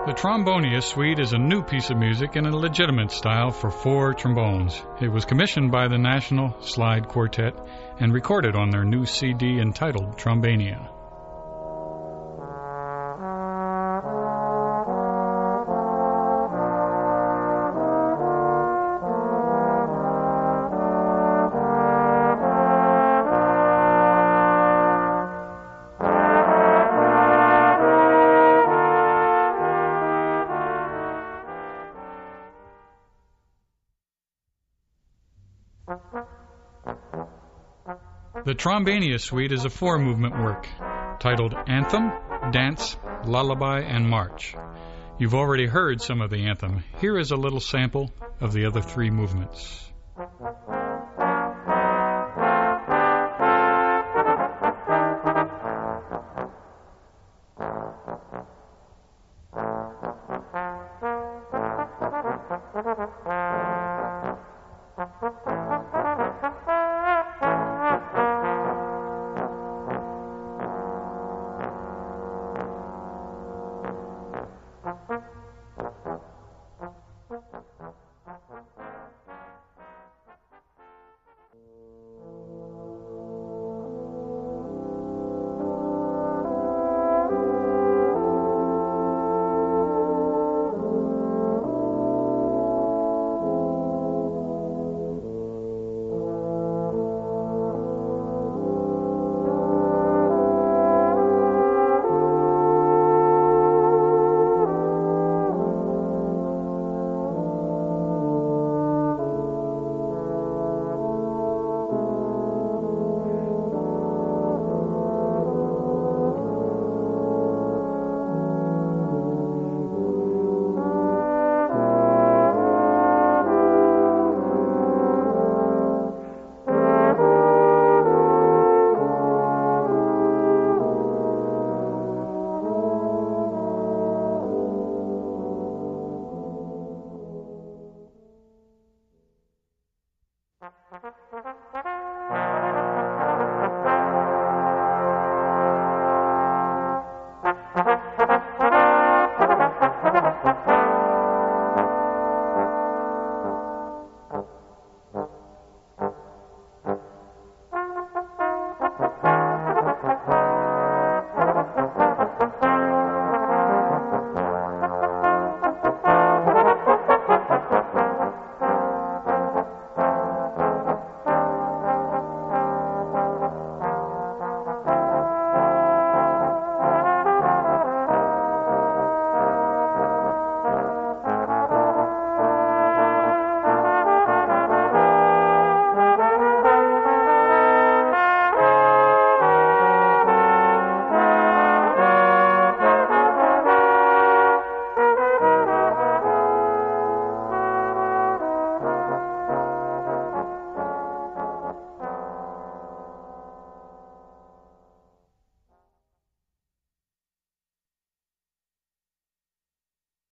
The Trombonia Suite is a new piece of music in a legitimate style for 4 trombones. It was commissioned by the National Slide Quartet and recorded on their new CD entitled Trombania. The Trombania Suite is a 4-movement work titled Anthem, Dance, Lullaby, and March. You've already heard some of the anthem. Here is a little sample of the other 3 movements.